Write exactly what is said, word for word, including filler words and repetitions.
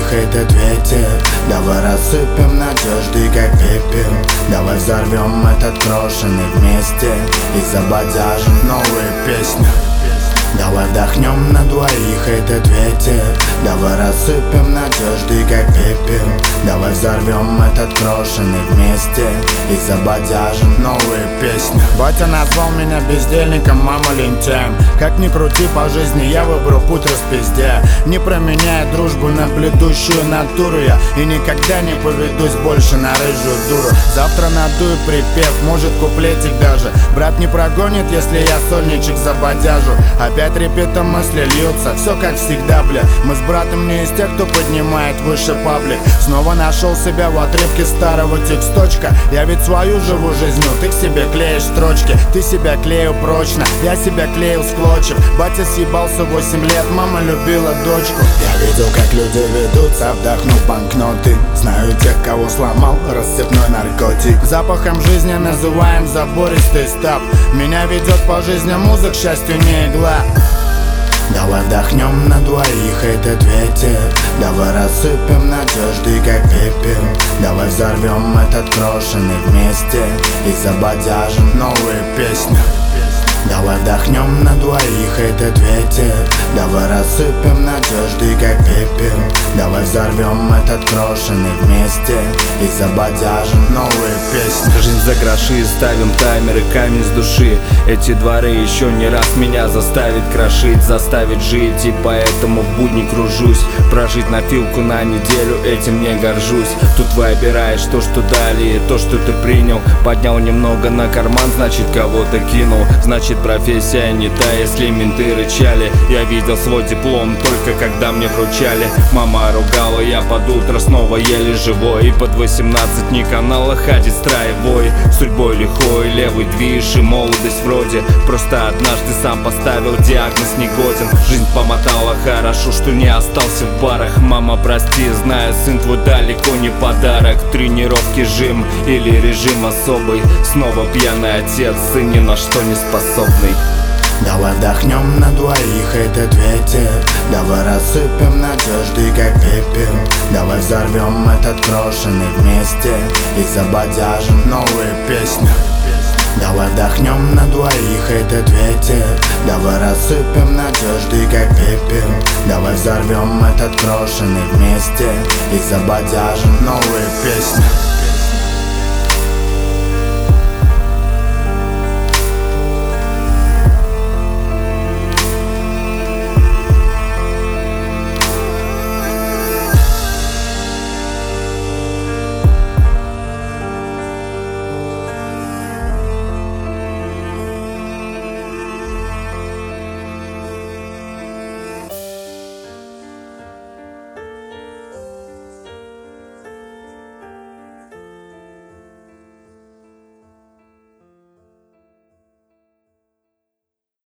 двоих этот ветер. Давай рассыпем надежды, как пепел. Давай взорвем этот крошенный вместе и забодяжим новые песни. Давай вдохнем на двоих этот ветер. Давай рассыпем надежды, как пепел. Давай взорвем этот крошенный вместе и забодяжим новые песни. Батя назвал меня бездельником, мама лентяем. Как ни крути по жизни, я выберу путь распизде. Не променяя дружбу на бледущую натуру я, и никогда не поведусь больше на рыжую дуру. Завтра надую припев, может куплетик даже. Брат не прогонит, если я сольничек забодяжу. Опять репетом мысли льются, все как всегда, бля. Мы с братом не из тех, кто поднимает выше паблик. Снова нашел себя в отрывке старого тексточка. Я ведь свою живу жизнь, ну ты к себе клеишь строчки. Ты себя клеил прочно, я себя клеил с клочев. Батя съебался восемь лет, мама любила дочку. Я видел, как люди ведутся, вдохнув банкноты. Знаю тех, кого сломал рассыпной наркотик. Запахом жизни называем забористый стаб. Меня ведет по жизни музыка, к счастью, не игла. Давай вдохнем на двоих этот ветер. Давай рассыпем надежды, как пепел. Давай взорвем этот крошенный вместе и забодяжим новые песни. Давай вдохнем на двоих этот ветер. Давай рассыпем надежды, как пепел. Давай взорвем этот крошенный вместе и забодяжим новые песни. Жизнь за гроши, ставим таймеры, камень с души. Эти дворы еще не раз меня заставит крошить, заставит жить, и поэтому в будни кружусь. Прожить на филку на неделю, этим не горжусь. Тут выбираешь то, что дали, и то, что ты принял. Поднял немного на карман, значит кого-то кинул. Значит профессия не та, если менты рычали. Я видел свой диплом только когда мне вручали. Мама ругала, я под утро снова еле живой. И под восемнадцать не канала ходит строевой. Судьбой лихой, левый движ и молодость вроде. Просто однажды сам поставил диагноз негоден. Жизнь помотала, хорошо, что не остался в барах. Мама, прости, знаю, сын твой далеко не подарок. Тренировки, жим или режим особый. Снова пьяный отец, сын ни на что не способный. Давай вдохнем на двоих этот ветер. Давай рассыпем надежды, как пепел. Давай взорвем этот крошенный вместе и забодяжим новые песни. Давай вдохнем на двоих этот ветер. Давай рассыпем надежды, как пепел. Давай взорвем этот крошенный вместе и забодяжим новые песни.